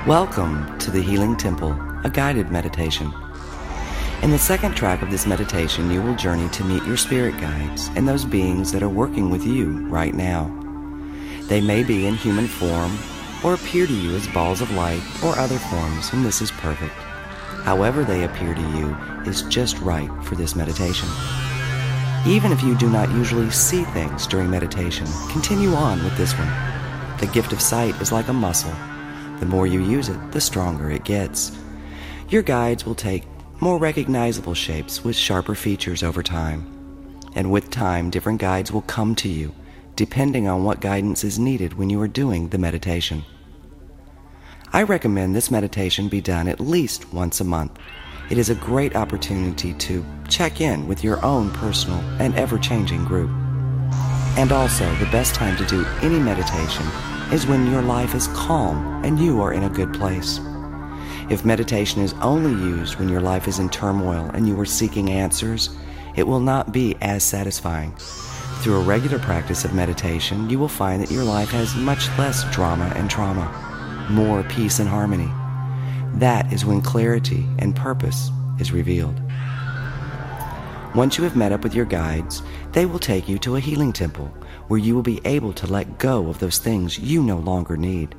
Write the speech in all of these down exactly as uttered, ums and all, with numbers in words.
Welcome to the Healing Temple, a guided meditation. In the second track of this meditation, you will journey to meet your spirit guides and those beings that are working with you right now. They may be in human form or appear to you as balls of light or other forms, and this is perfect. However they appear to you is just right for this meditation. Even if you do not usually see things during meditation, continue on with this one. The gift of sight is like a muscle. The more you use it, the stronger it gets. Your guides will take more recognizable shapes with sharper features over time. And with time, different guides will come to you, depending on what guidance is needed when you are doing the meditation. I recommend this meditation be done at least once a month. It is a great opportunity to check in with your own personal and ever-changing group. And also, the best time to do any meditation is when your life is calm and you are in a good place. If meditation is only used when your life is in turmoil and you are seeking answers, it will not be as satisfying. Through a regular practice of meditation, you will find that your life has much less drama and trauma, more peace and harmony. That is when clarity and purpose is revealed. Once you have met up with your guides, they will take you to a healing temple where you will be able to let go of those things you no longer need.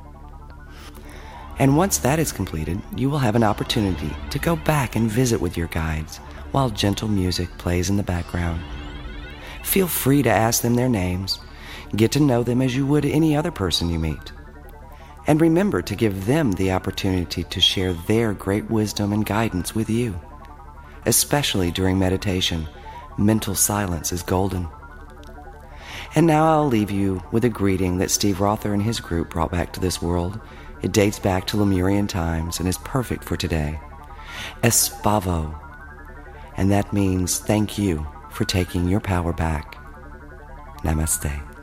And once that is completed, you will have an opportunity to go back and visit with your guides while gentle music plays in the background. Feel free to ask them their names, get to know them as you would any other person you meet. And remember to give them the opportunity to share their great wisdom and guidance with you. Especially during meditation, mental silence is golden. And now I'll leave you with a greeting that Steve Rother and his group brought back to this world. It dates back to Lemurian times and is perfect for today. Espavo. And that means thank you for taking your power back. Namaste.